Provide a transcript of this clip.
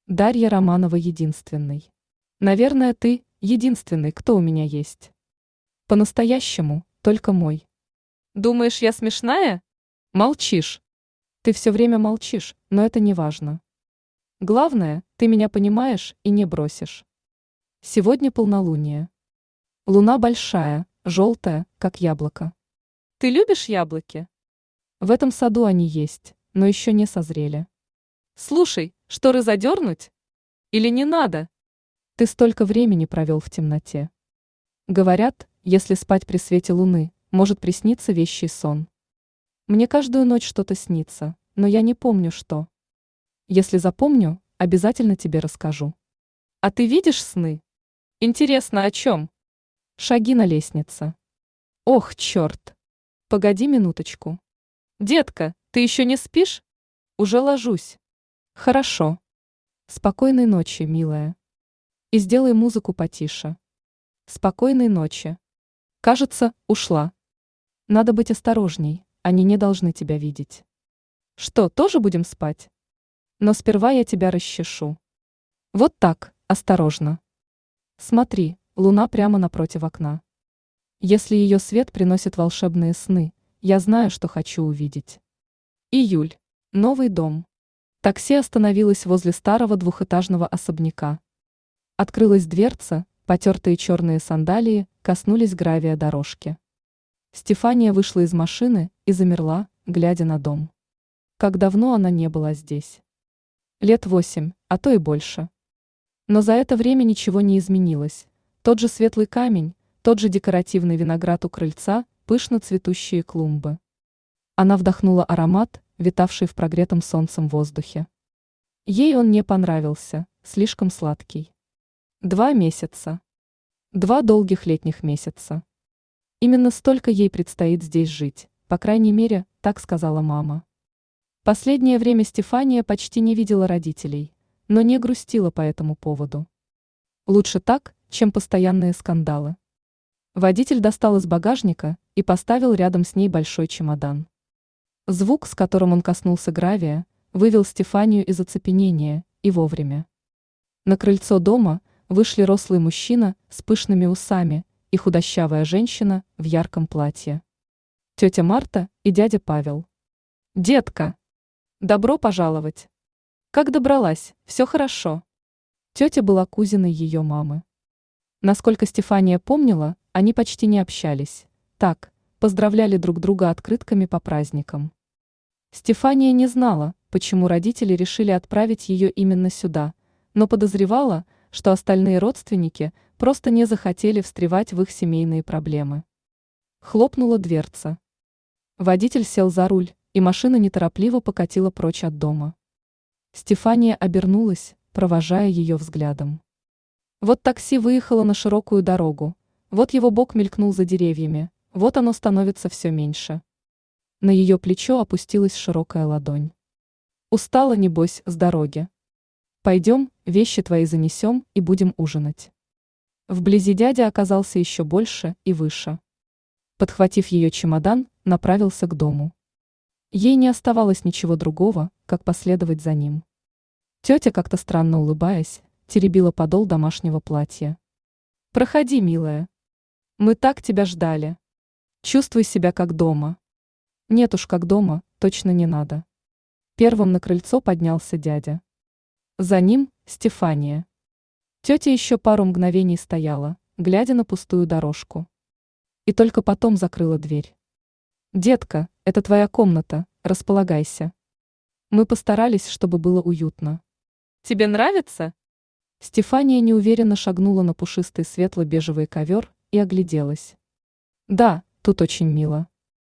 Дарья Романова единственный. Наверное, ты единственный, кто у меня есть. По-настоящему, только мой. Думаешь, я смешная? Молчишь. Ты все время молчишь, но это не важно. Главное, ты меня понимаешь и не бросишь. Сегодня полнолуние. Луна большая, желтая, как яблоко. Ты любишь яблоки? В этом саду они есть, но еще не созрели. Слушай, шторы задернуть? Или не надо? Ты столько времени провел в темноте. Говорят, если спать при свете луны, может присниться вещий сон. Мне каждую ночь что-то снится, но я не помню, что. Если запомню, обязательно тебе расскажу. А ты видишь сны? Интересно, о чем? Шаги на лестнице. Ох, черт! Погоди минуточку. Детка, ты еще не спишь? Уже ложусь. Хорошо. Спокойной ночи, милая. И сделай музыку потише. Спокойной ночи. Кажется, ушла. Надо быть осторожней, они не должны тебя видеть. Что, тоже будем спать? Но сперва я тебя расчешу. Вот так, осторожно. Смотри, луна прямо напротив окна. Если ее свет приносит волшебные сны, я знаю, что хочу увидеть. Июль. Новый дом. Такси остановилось возле старого двухэтажного особняка. Открылась дверца, потертые черные сандалии коснулись гравия дорожки. Стефания вышла из машины и замерла, глядя на дом. Как давно она не была здесь? Лет 8, а то и больше. Но за это время ничего не изменилось. Тот же светлый камень, тот же декоративный виноград у крыльца, пышно цветущие клумбы. Она вдохнула аромат, витавший в прогретом солнцем воздухе. Ей он не понравился, слишком сладкий. 2 месяца. 2 долгих летних месяца. Именно столько ей предстоит здесь жить, по крайней мере, так сказала мама. Последнее время Стефания почти не видела родителей, но не грустила по этому поводу. Лучше так, чем постоянные скандалы. Водитель достал из багажника и поставил рядом с ней большой чемодан. Звук, с которым он коснулся гравия, вывел Стефанию из оцепенения, и вовремя. На крыльцо дома вышли рослый мужчина с пышными усами и худощавая женщина в ярком платье. Тетя Марта и дядя Павел. «Детка! Добро пожаловать! Как добралась? Все хорошо!» Тетя была кузиной ее мамы. Насколько Стефания помнила, они почти не общались. Так, поздравляли друг друга открытками по праздникам. Стефания не знала, почему родители решили отправить ее именно сюда, но подозревала, что остальные родственники просто не захотели встревать в их семейные проблемы. Хлопнула дверца. Водитель сел за руль, и машина неторопливо покатила прочь от дома. Стефания обернулась, провожая ее взглядом. Вот такси выехало на широкую дорогу, вот его бок мелькнул за деревьями, вот оно становится все меньше. На ее плечо опустилась широкая ладонь. Устала, небось, с дороги. Пойдем, вещи твои занесем и будем ужинать. Вблизи дядя оказался еще больше и выше. Подхватив ее чемодан, направился к дому. Ей не оставалось ничего другого, как последовать за ним. Тетя, как-то странно улыбаясь, теребила подол домашнего платья. «Проходи, милая. Мы так тебя ждали. Чувствуй себя как дома». Нет уж, как дома, точно не надо. Первым на крыльцо поднялся дядя. За ним Стефания. Тетя еще пару мгновений стояла, глядя на пустую дорожку. И только потом закрыла дверь. «Детка, это твоя комната, располагайся. Мы постарались, чтобы было уютно». Тебе нравится? Стефания неуверенно шагнула на пушистый светло-бежевый ковер и огляделась. «Да, тут очень мило».